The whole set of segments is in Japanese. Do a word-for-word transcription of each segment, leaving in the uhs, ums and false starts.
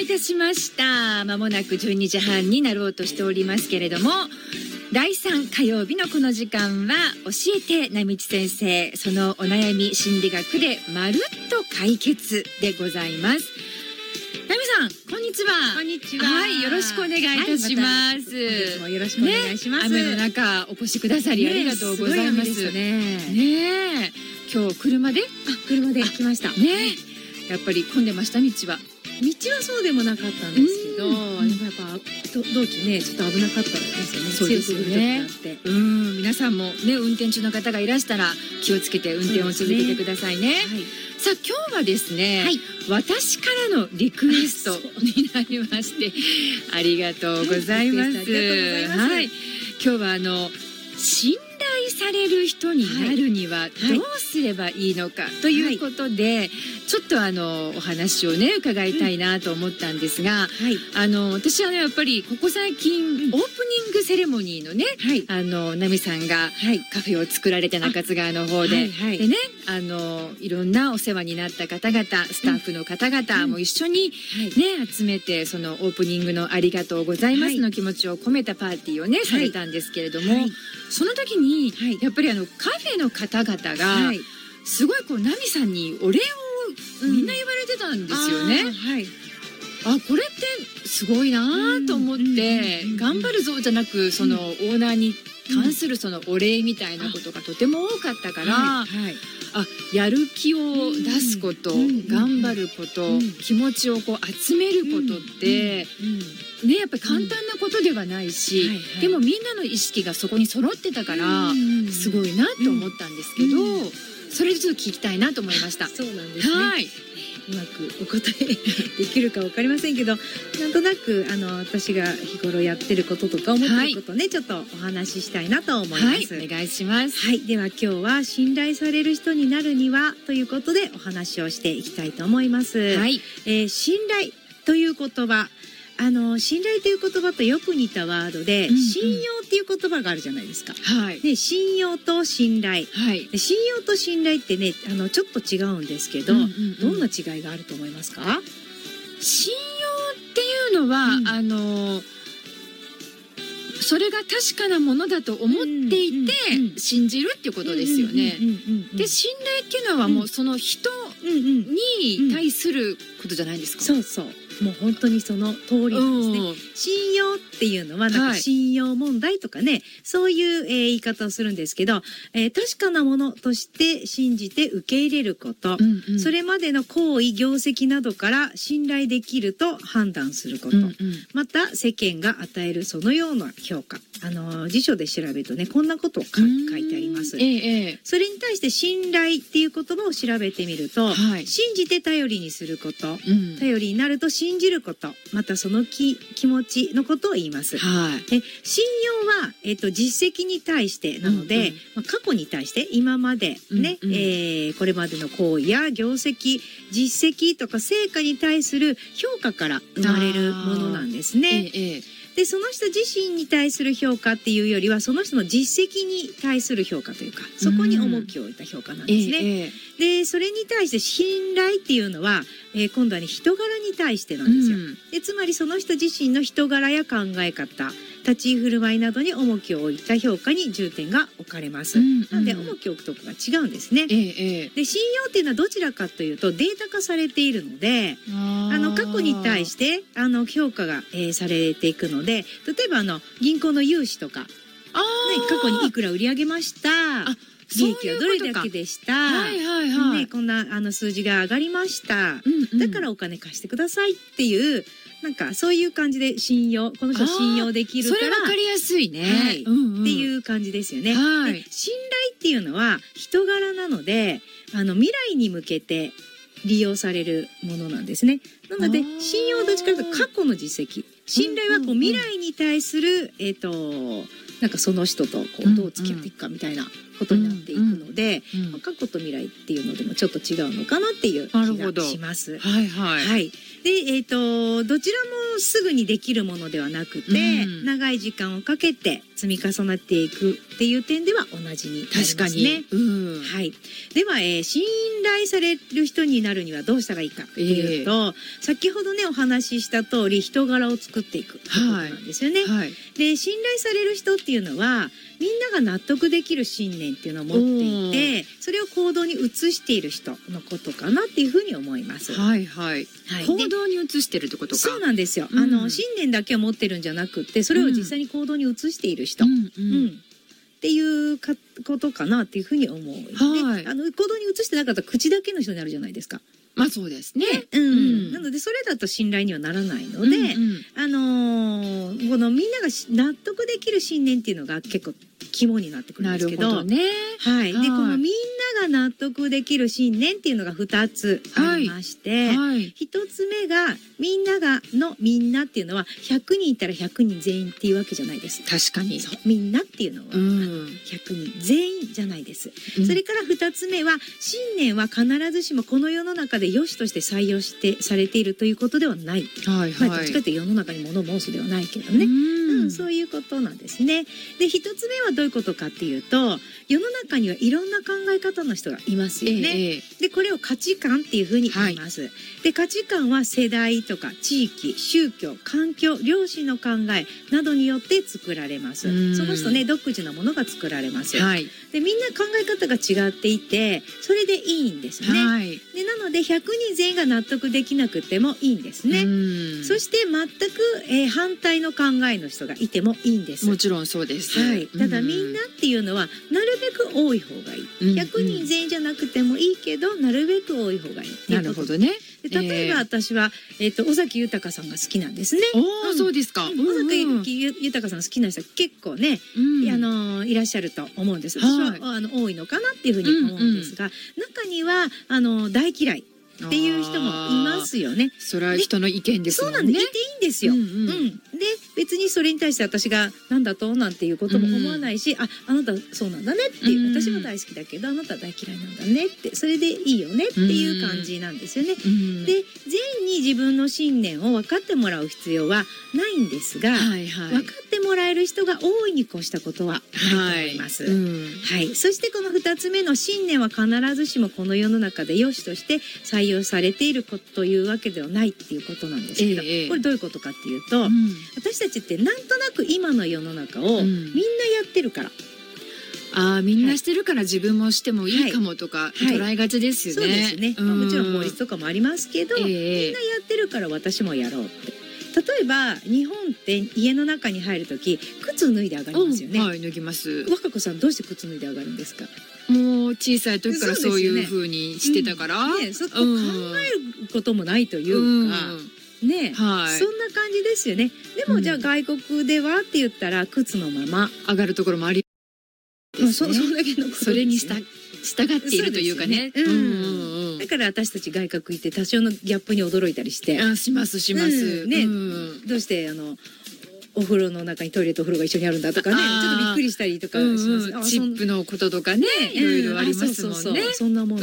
たしました。まもなくじゅうにじはんになろうとしておりますけれども、だいさん火曜日のこの時間は教えて波地先生、そのお悩み心理学でまるっと解決でございます。ナミさん、こんにちは。 こんにちは。 はい、よろしくお願いいたします。 はい、ま、本日もよろしくお願いします。 ね、雨の中お越しくださりありがとうございます。 ね、ねね今日車で、あ、 車で来ました。 ね、やっぱり混んでました。道は。 道はそうでもなかったんですけど、やっぱ道中ねちょっと危なかったんですよね。 そうですよね。うん、皆さんもね運転中の方がいらしたら気をつけて運転を続けてくださいね。さあ今日はですね、はい、私からのリクエストになりましてありがとうございます。はい、今日はあの信頼される人になるにはどうすればいいのかということで、はい、ちょっとあのお話をね伺いたいなと思ったんですが、うんはい、あの私はねやっぱりここ最近、うん、オープニングセレモニーのね、はい、あのナミさんがカフェを作られて中津川の方で、はいはい、でねあのいろんなお世話になった方々、スタッフの方々も一緒にね、うん、集めてそのオープニングのありがとうございますの気持ちを込めたパーティーをね、はい、されたんですけれども、はい、その時に、はい、やっぱりあのカフェの方々が、はい、すごいこうナミさんにお礼をみんな言われてたんですよね。うん、あ、はい、あ、これってすごいなと思って、頑張るぞじゃなくそのオーナーに関するそのお礼みたいなことがとても多かったから、はいはい、あ、やる気を出すこと、頑張ること、気持ちをこう集めることってね、やっぱり簡単なことではないし、はいはい、でもみんなの意識がそこに揃ってたからすごいなと思ったんですけど、それでちょっと聞きたいなと思いました。 そうなんですね。 はい、 うまくお答えできるか分かりませんけど、なんとなくあの私が日頃やってることとか思ってることね、はい、ちょっとお話ししたいなと思います。 はい、お願いします。 はい、では今日は信頼される人になるにはということでお話をしていきたいと思います。はい、えー、信頼という言葉、あの信頼という言葉とよく似たワードで、うんうん、信用っていう言葉があるじゃないですか。はい、で信用と信頼、はい、で信用と信頼ってねあのちょっと違うんですけど、うんうんうん、どんな違いがあると思いますか？ 信用っていうのは、うん、あのそれが確かなものだと思っていて、うんうんうん、信じるっていうことですよね。で信頼っていうのはもうその人に対することじゃないですか。 そうそう、もう本当にその通りなんですね。信用っていうのはなんか信用問題とかね、はい、そういう、えー、言い方をするんですけど、えー、確かなものとして信じて受け入れること、うんうん、それまでの行為業績などから信頼できると判断すること、うんうん、また世間が与えるそのような評価、あのー、辞書で調べるとねこんなことを書いてあります。ええ、それに対して信頼っていう言葉を調べてみると、はい、信じて頼りにすること、うん、頼りになると信じること、またその気、気持ちのことを言います。はい、で信用は、えーと、実績に対してなので、うんうん、まあ、過去に対して今までね、うんうん、えー、これまでの行為や業績、実績とか成果に対する評価から生まれるものなんですね。ええ、でその人自身に対する評価っていうよりはその人の実績に対する評価というか、そこに重きを置いた評価なんですね。ええ、でそれに対して信頼っていうのは、えー、今度はね人柄に対してなんですよ。うん、でつまりその人自身の人柄や考え方、立ち居振る舞いなどに重きを置いた評価に重点が置かれます。うんうん、なので重きを置くところが違うんですね。ええ、で信用っていうのはどちらかというとデータ化されているので、あの過去に対してあの評価が、えー、されていくので、例えばあの銀行の融資とか、ね、過去にいくら売り上げました、利益はどれだけでした、はいはいはい、ね、こんなあの数字が上がりました、うんうん、だからお金貸してくださいっていう、なんかそういう感じで信用、この人信用できるから、 それ分かりやすいね、 はい、うんうん、っていう感じですよね。はい、で信頼っていうのは人柄なので、あの未来に向けて利用されるものなんですね。なので信用はどっちかというと過去の実績、信頼はこう未来に対する、えっとなんかその人とこうどう付き合っていくかみたいなことになっていくので、うんうん、まあ、過去と未来っていうのでもちょっと違うのかなっていう気がします。はいはい。はい。で、えっとどちらもすぐにできるものではなくて、うん、長い時間をかけて積み重なっていくっていう点では同じになりますね。 確かに、うん、 はい。では、えー、信頼される人になるにはどうしたらいいかっていうと、えー、先ほどねお話しした通り人柄を作っていくってことなんですよね。はいはい、で信頼される人っていうのはみんなが納得できる信念っていうのを持っていて、それを行動に移している人のことかなっていうふうに思います。 はいはい。はい、行動に移してるってことか。 そうなんですよ。うん、あの信念だけを持ってるんじゃなくて、それを実際に行動に移している人、うんうんうん、っていうかことかなっていうふうに思う。はい、で、あの行動に移してなかったら口だけの人になるじゃないですか。 まあそうですね。 うん。うん、なのでそれだと信頼にはならないので、うんうん、あのー、このみんなが納得できる信念っていうのが結構肝になってくるんですけど、 なるほどね。 はい。で、このみんなが納得できる信念っていうのがふたつありまして、はいはい、ひとつめがみんながのみんなっていうのはひゃくにんいたらひゃくにん全員っていうわけじゃないです。 確かに。 みんなっていうのは、うん、ひゃくにん全員じゃないです。うん、それからふたつめは信念は必ずしもこの世の中で良しとして採用してされているということではない。はいはい、まあ、どっちかというと世の中に物申すではないけどね。うん、うん、そういうことなんですね。で、ひとつめはどういうことかっていうと、世の中にはいろんな考え方の人がいますよね。ええ、で、これを価値観っていうふうに言います。はい、で、価値観は世代とか地域、宗教、環境、両親の考えなどによって作られます。その人ね、独自のものが作られます。はい、で、みんな考え方が違っていて、それでいいんですね。はい、で、なのでひゃくにん全員が納得できなくてもいいんですね。そして全く、えー、反対の考えの人がいてもいいんです。 もちろんそうです。 はい。ただみんなっていうのはなるべく多い方がいい。ひゃくにん全員じゃなくてもいいけど、なるべく多い方がいいっていうこと。なるほどね。で、例えば私は、えっと、尾崎豊さんが好きなんですね。 おー、そうですか。 尾崎豊さん好きな人は結構ね、あの、いらっしゃると思うんです。私は、あの、多いのかなっていうふうに思うんですが、中には、あの、大嫌いっていう人もいますよね。 それは人の意見ですもんね。 そうなんで、いていいんですよ。うん、うんうん、で、別にそれに対して私がなんだとなんていうことも思わないし、うん、あ、あなたそうなんだねっていう、うん、私も大好きだけどあなたは大嫌いなんだねって、それでいいよねっていう感じなんですよね。うん、で、全員に自分の信念を分かってもらう必要はないんですが、はいはい、分かってもらえる人が大いに越したことはないと思います。はい、うんはい、そしてこのふたつめの信念は必ずしもこの世の中で良しとして採用されているというわけではないっていうことなんですけど、ええ、これどういうことかっていうと、うん、私たちってなんとなく今の世の中をみんなやってるから、 うん、ああ、みんなしてるから自分もしてもいいかもとか捉えがちですよね。はいはい、そうですね、まあ、もちろん法律とかもありますけど、え、みんなやってるから私もやろうって。例えば日本って家の中に入るとき靴脱いで上がりますよね。 はい、脱ぎます。 若子さんどうして靴脱いで上がるんですか？ もう小さい時からそういう風にしてたから、 うん、ね、そこ考えることもないというか、うん、ね、はい、そんな感じですよね。でもじゃあ外国ではって言ったら靴のまま上がるところもありですね。 そ, そんだけのこと、 それにした従っているというかね。うんうんうん、 だから私たち外国行って多少のギャップに驚いたりして、 あ、しますします。 うん、ね、うん、どうしてあのお風呂の中にトイレとお風呂が一緒にあるんだとかね、ちょっとびっくりしたりとかします。うんうん、 チップのこととかね、いろいろありますもんね。そうそうそう、 そんなもん。うん、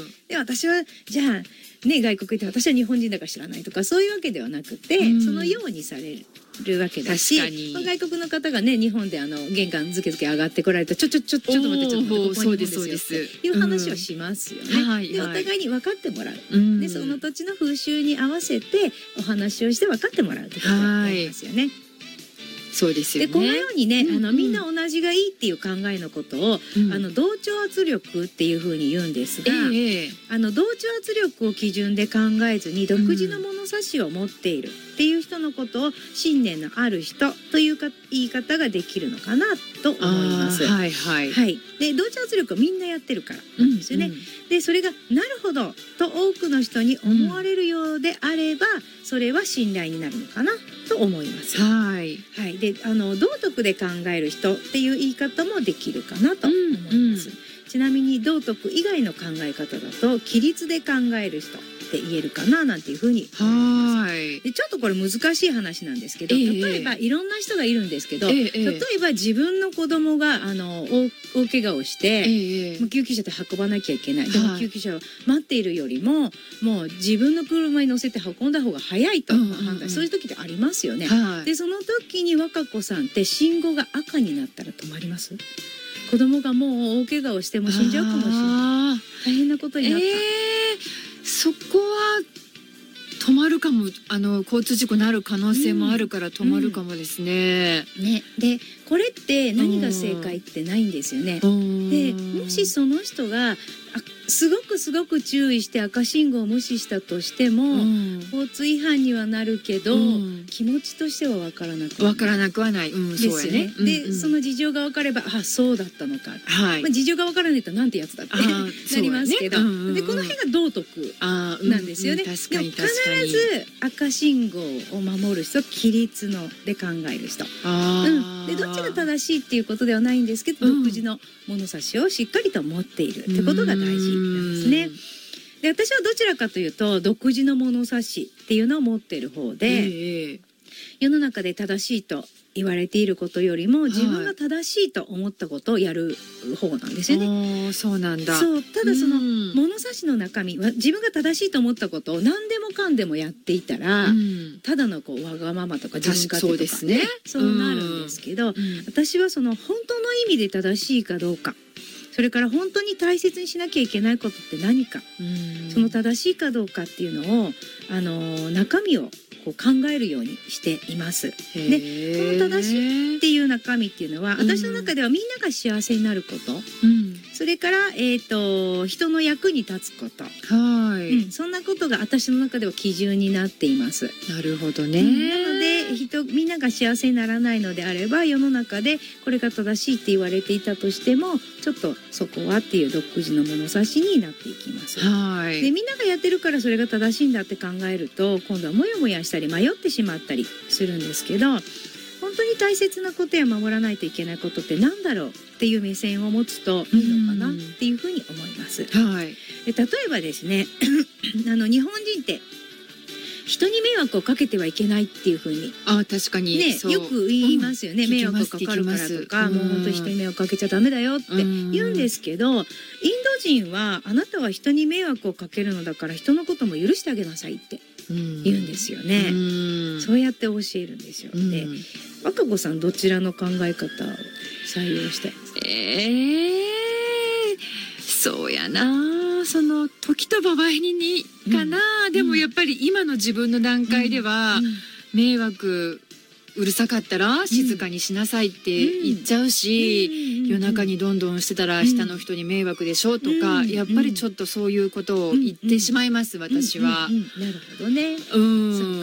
で、私はじゃあね、外国行って私は日本人だから知らないとかそういうわけではなくて、うん、そのようにされるわけだし、まあ、外国の方がね、日本であの玄関ずけずけ上がってこられたらちょちょちょちょっと待ってちょっと待って、ここにいるんですよっていう話をしますよね。うん、はいはい、で、お互いに分かってもらう、うん、でその土地の風習に合わせてお話をして分かってもらうってことがありますよね。はい、 そうですよね。 で、このようにね、うんうん、あのみんな同じがいいっていう考えのことを、うん、あの同調圧力っていうふうに言うんですが、えー、あの同調圧力を基準で考えずに独自の物差しを持っているっていう人のことを信念のある人というか言い方ができるのかなと思います。はいはいはい。で、同調圧力はみんなやってるからなんですよね。うんうん、で、それがなるほどと多くの人に思われるようであれば、うん、それは信頼になるのかなと思います。はい。はい。で、あの道徳で考える人っていう言い方もできるかなと思います。うんうん、ちなみに道徳以外の考え方だと規律で考える人っって言えるかななんていうふうに。 はい。 でちょっとこれ難しい話なんですけど、例えばいろんな人がいるんですけど、例えば自分の子供があの大大怪我をして、救急車で運ばなきゃいけない。でも救急車は待っているよりももう自分の車に乗せて運んだ方が早いと判断、そういう時ってありますよね。でその時に和歌子さんって信号が赤になったら止まります？子供がもう大怪我をしても死んじゃうかもしれない。大変なことになった。えー、そこは止まるかも、あの交通事故になる可能性もあるから止まるかもですね。 うんうん、ね、でこれって何が正解ってないんですよね。でもしその人がすごくすごく注意して赤信号を無視したとしても、うん、交通違反にはなるけど、うん、気持ちとしては分からなく分からなくはない、うん、 ですよね。で、うんうん、その事情が分かればあそうだったのか、はい、まあ、事情が分からないとなんてやつだってなりますけど、ね、うんうんうん、でこの辺が道徳なんですよね。でも必ず赤信号を守る人、規律ので考える人、うん、でどっちが正しいっていうことではないんですけど、独自の物差しをしっかりと持っているってことが大事なんですね。で私はどちらかというと独自の物差しっていうのを持っている方で、えー、世の中で正しいと言われていることよりも自分が正しいと思ったことをやる方なんですよね。 はい、そうなんだ。 そう、ただその物差しの中身は自分が正しいと思ったことを何でもかんでもやっていたら、うん、ただのこうわがままとか自分勝手とか、そうですね、そうなるんですけど、うん、私はその本当の意味で正しいかどうか、それから本当に大切にしなきゃいけないことって何か、その正しいかどうかっていうのをあの中身をこう考えるようにしています。で、その正しいっていう中身っていうのは、私の中ではみんなが幸せになること、うん、それから、えーと、人の役に立つこと、はい、うん、そんなことが私の中では基準になっています。 なるほどね。 うん、なので人みんなが幸せにならないのであれば、世の中でこれが正しいって言われていたとしてもちょっとそこはっていう独自の物差しになっていきます。はい、でみんながやってるからそれが正しいんだって考えると、今度はモヤモヤしたり迷ってしまったりするんですけど、本当に大切なことや守らないといけないことって何だろうっていう目線を持つといいのかなっていうふうに思います。はい、で例えばですねあの日本人って人に迷惑をかけてはいけないっていうふうに、 あ、確かに、ね、 よく言いますよね。うん、迷惑かかるからとか、もう本当に人に迷惑かけちゃダメだよって言うんですけど、インド人はあなたは人に迷惑をかけるのだから人のことも許してあげなさいって言うんですよね。うそうやって教えるんですよ。で、若子さんどちらの考え方を採用して？ えー、そうやな。その時と場合ににかな、うん、でもやっぱり今の自分の段階では、うん、迷惑うるさかったら静かにしなさいって言っちゃうし、うん、夜中にどんどんしてたら下の人に迷惑でしょとか、うん、やっぱりちょっとそういうことを言ってしまいます、うん、私は。 うんうんうん、なるほどね。うん、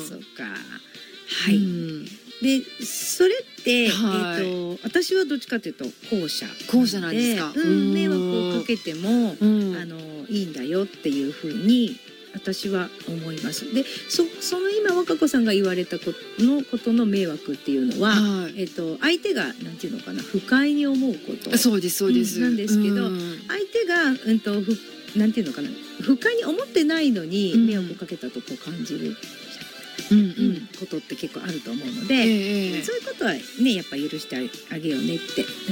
そっかそっか。はい。うん、でそれって、はい、えーと、私はどっちかというと後者後者なんですか。 うん、迷惑をかけても、うん、あのいいんだよっていうふうに私は思います。で そ, その今若子さんが言われたことのことの迷惑っていうのは、はい、えーと、相手がなんていうのかな、不快に思うことそうですそうです、 うん、なんですけど、うん、相手が、うんと、ふなんていうのかな、不快に思ってないのに迷惑をかけたとこう感じる、うんうん、ことって結構あると思うので、えー、そういうことはねやっぱ許してあげようねって、うん、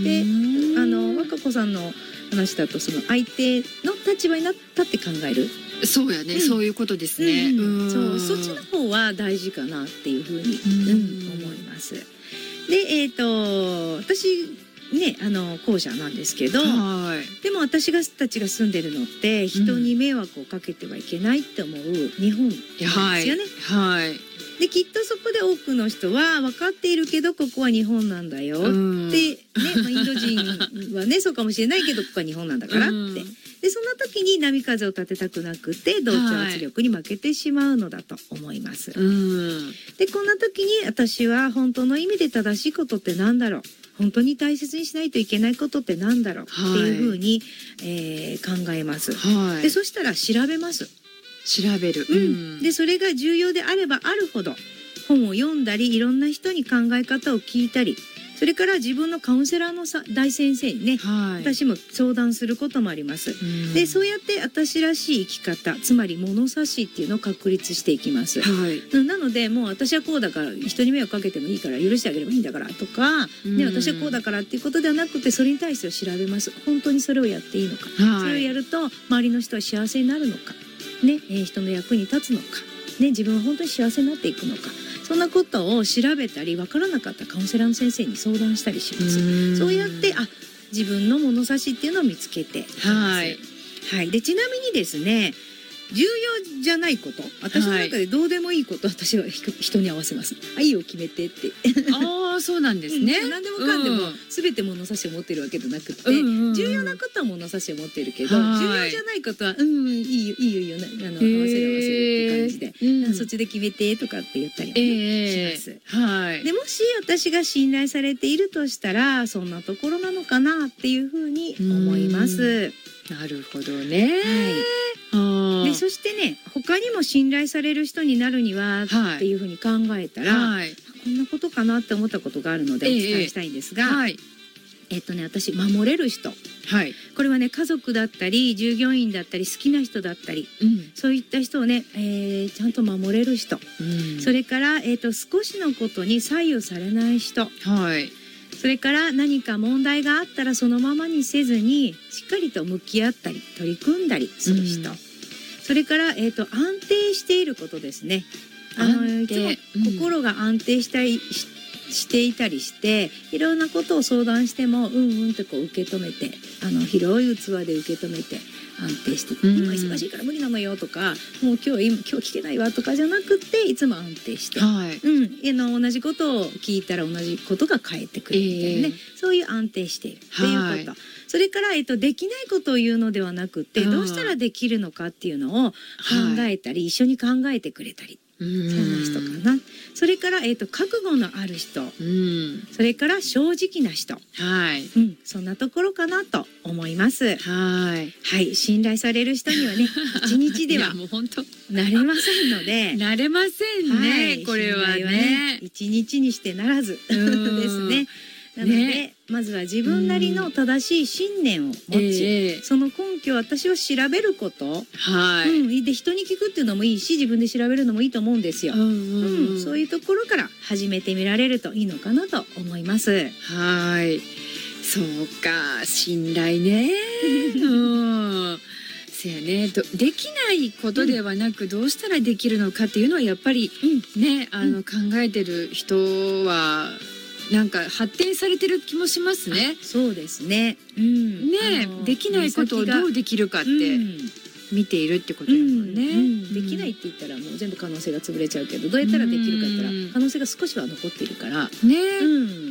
であの若子さんの話だとその相手の立場になったって考える、 そうやね、うん、そういうことですね、うん、 そうそっちの方は大事かなっていうふうに、うん、思います。でえっ、ー、と私ね、あの後者なんですけど、はい、でも私がたちが住んでるのって人に迷惑をかけてはいけないって思う日本なんですよね。はい、はい、できっとそこで多くの人は分かっているけどここは日本なんだよって、ね、まあ、インド人はねそうかもしれないけどここは日本なんだからって、でそんな時に波風を立てたくなくて同調圧力に負けてしまうのだと思います。はい、でこんな時に私は本当の意味で正しいことってなんだろう、本当に大切にしないといけないことってなんだろうっていうふうに、はい、えー、考えます。はい、でそしたら調べます。 調べる、 うん、でそれが重要であればあるほど本を読んだりいろんな人に考え方を聞いたりそれから自分のカウンセラーのさ大先生にね、 はい、 私も相談することもあります。でそうやって私らしい生き方、つまり物差しっていうのを確立していきます。はい、なのでもう私はこうだから人に迷惑かけてもいいから許してあげればいいんだからとか、ね、私はこうだからっていうことではなくて、それに対して調べます。本当にそれをやっていいのか、はい、それをやると周りの人は幸せになるのか、ねえー、人の役に立つのか、ね、自分は本当に幸せになっていくのか、そんなことを調べたり、分からなかったカウンセラーの先生に相談したりします。そうやってあ自分の物差しっていうのを見つけています。はい、はい、でちなみにですね、重要じゃないこと、私の中でどうでもいいこと、はい、私は人に合わせます。あ、いいよ決めてってああそうなんですね、 うん、何でもかんでも全て物差しを持ってるわけじゃなくて、うんうん、重要なことは物差しを持ってるけど、はい、重要じゃないことはうんいいよいいよいいよ、あの合わせる合わせるって感じで、うん、そっちで決めてとかって言ったりも、ね、します。はい、でもし私が信頼されているとしたら、そんなところなのかなっていうふうに思います。 なるほどね。 はい。でそしてね、他にも信頼される人になるにはっていうふうに考えたら、はい、こんなことかなって思ったことがあるのでお伝えしたいんですが、えーはい、えっとね私守れる人、はい、これはね家族だったり従業員だったり好きな人だったり、うん、そういった人をね、えー、ちゃんと守れる人、うん、それから、えーと、少しのことに左右されない人、はい、それから何か問題があったらそのままにせずにしっかりと向き合ったり取り組んだりする人、うん、それから、えーと、安定していることですね。あのいつも心が安定したり し, していたりしていろんなことを相談してもうんうんってこう受け止めて、あの広い器で受け止めて安定して、うん、今忙しいから無理なのよとか、もう今日今今日聞けないわとかじゃなくて、いつも安定して、はい、うん、あの同じことを聞いたら同じことが返ってくるみたいなね、えー、そういう安定しているっていうこと、はい、それから、えっと、できないことを言うのではなくて、どうしたらできるのかっていうのを考えたり、はい、一緒に考えてくれたり、そんな人かな。それから、えっと、覚悟のある人、うん、それから正直な人、はい、うん、そんなところかなと思います。はい、はい、信頼される人にはね、一日ではもう本当なれませんので、 なれませんね、はい、これはね、 一日にしてならずですね。なので、ね、まずは自分なりの正しい信念を持ち、えー、その根拠を私は調べること、はい、うん、で人に聞くっていうのもいいし、自分で調べるのもいいと思うんですよ。うんうんうん、そういうところから始めてみられるといいのかなと思います。 はい、そうか、信頼ね。うんせやね、できないことではなく、どうしたらできるのかっていうのはやっぱり、うん、ね、あの、うん、考えてる人はなんか発展されてる気もしますね。 そうですね。うん、 ね、できないことをどうできるかって見ているってことだもんね。うんうん、 できないって言ったらもう全部可能性が潰れちゃうけど、どうやったらできるかって言ったら可能性が少しは残っているからね、うん、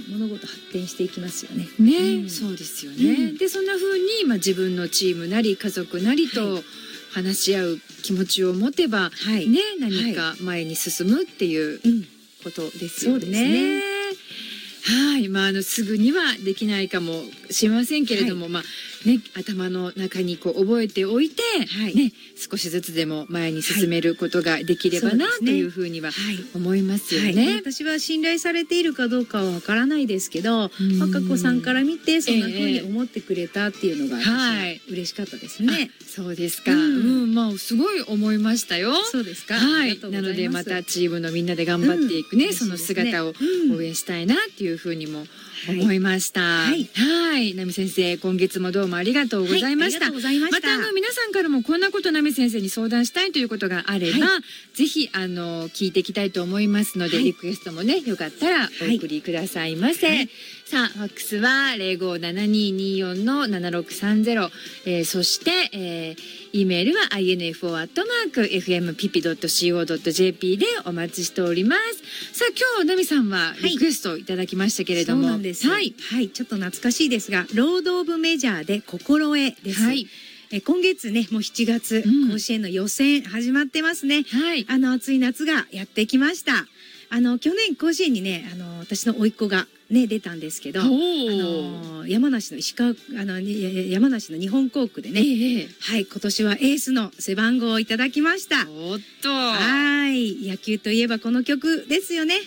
物事発展していきますよね。 ね、うん、そうですよね。うん、でそんな風に、まあ、自分のチームなり家族なりと話し合う気持ちを持てば、はい、ね、何か前に進むっていうことですよね。そうですね。はい、まあ、あのすぐにはできないかもしれませんけれども、はい、まあね、頭の中にこう覚えておいて、はい、ね、少しずつでも前に進めることができればな、はい、というふうには思いますよね。はいはい、 私は信頼されているかどうかはわからないですけど、和歌子さんから見てそんなふうに思ってくれたっていうのが、はい、嬉しかったですね。 そうですか。うん、うん、まあすごい思いましたよ。 そうですか。 はい。なのでまたチームのみんなで頑張っていくね、うん、その姿を応援したいなっていうふうにも思いました。はい。はい。奈美先生、今月もどうもありがとうございました。はい、ありがとうございました。またあの皆さんからもこんなこと奈美先生に相談したいということがあれば、はい、ぜひあの聞いていきたいと思いますので、はい、リクエストもねよかったらお送りくださいませ。はいはい、さあファックスはゼロごーななにーにーよんのななろくさんゼロ、えー、そして、えー、E メールは アイエヌエフオー アットマーク エフエムピピドットシーオードットジェーピー でお待ちしております。さあ今日奈美さんはリクエストいただきましたけれども、はい、そうなんです。 はい、はい、ちょっと懐かしいですが、ロード・オブ・メジャーで心得です。はい、え今月ねもうしちがつ、うん、甲子園の予選始まってますね。はい、あの暑い夏がやってきました。あの去年甲子園にね、あの私の甥っ子がね出たんですけど、あの山梨の石川あの山梨の日本航空でね、えー、はい今年はエースの背番号をいただきました。おっと、はい野球といえばこの曲ですよね。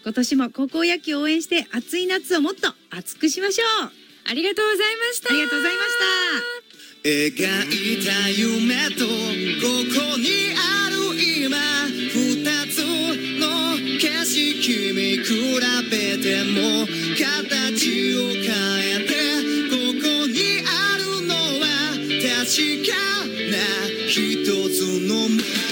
今年も高校野球を応援して暑い夏をもっと熱くしましょう。 ありがとうございました。 ありがとうございました。描いた夢とここにある今、二つの景色見比べても形を変えて、ここにあるのは確かな一つの